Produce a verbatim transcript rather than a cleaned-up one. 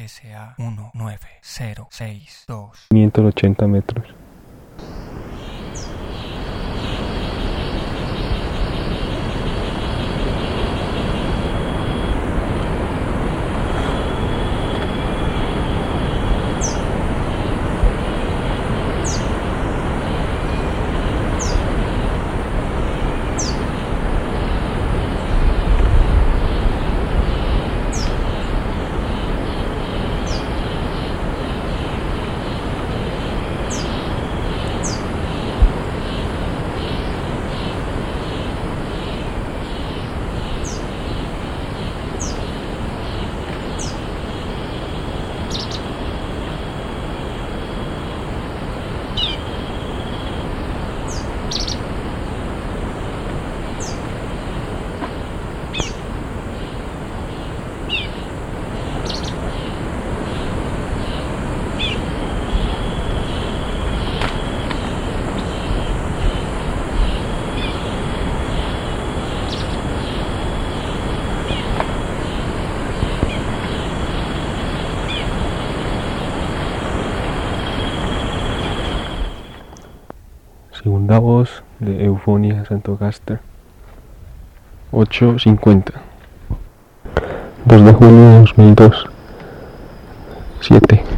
S A uno nueve cero seis dos. quinientos ochenta metros. Segunda voz de Eufonia Santogaster. ocho cincuenta. dos de julio de dos mil dos. siete.